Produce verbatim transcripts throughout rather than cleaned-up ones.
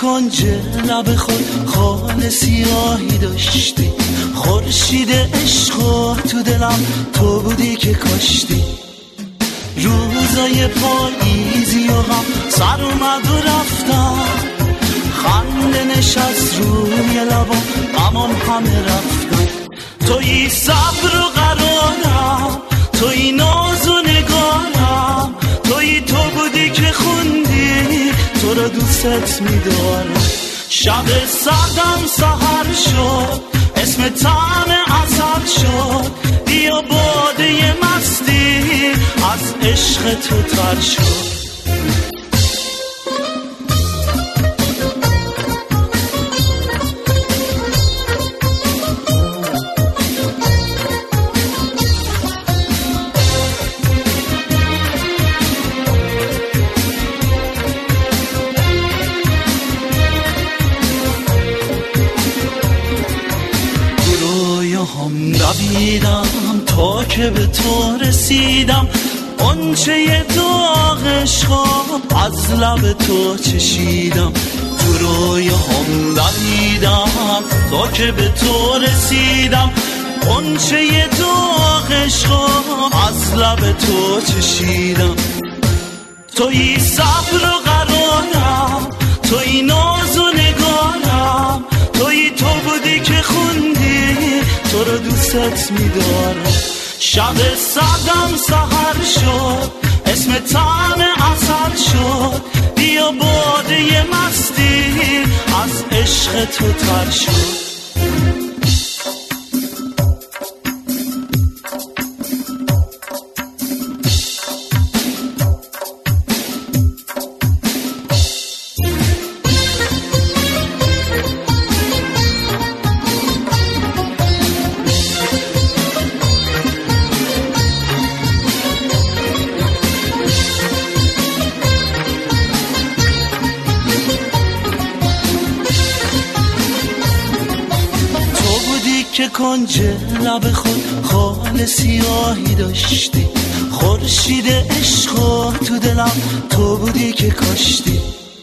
کنج لب خود خال سیاهی داشتی، خورشید عشق تو دلم تو بودی که کاشتی. روزای پاییزی و غم سر اومد و رفتم، خنده نشست روی لبام غمام همه رفتم. توی صبر و قرارم، توی ناز و نگارم، توی تو بودی که خوندی تو رو دوست می‌دارم. شب سردم سحر شد، اسم طعم عسل شد، بیا باده مستی از عشق تو تر شد. هم دویدم تا که به تو رسیدم، غنچه داغ عشقم از لب تو چشیدم. تو روی هم دویدم تا که به تو رسیدم، غنچه داغ عشقم از لب تو چشیدم. توی صبر و قرارم، توی ناز و نگارم، توی تو بودی که خوندی تو رو دوست می‌دارم. شب سردم سحر شد، اسم طعم عسل شد، بیا باده مستی از عشق تو تر شد. که کنج لب خود خال سیاهی داشتی، خورشید عشق تو دلم تو بودی که کاشتی.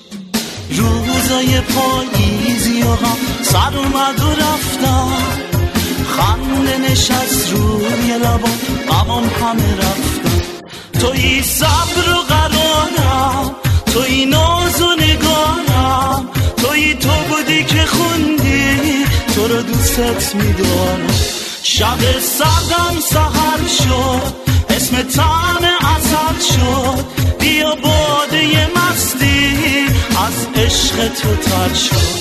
روزای پاییزی و غم سر اومد و رفتم، خنده نشست روی لبام غمام همه رفتم. توی صبر و قرارم، توی ناز و نگارم، توی تو بودی که خوندی تو رو دوست می‌دارم. شب سردم سحر شد، اسم طعم عسل شد، بیا باده مستی از عشق تو تر شد.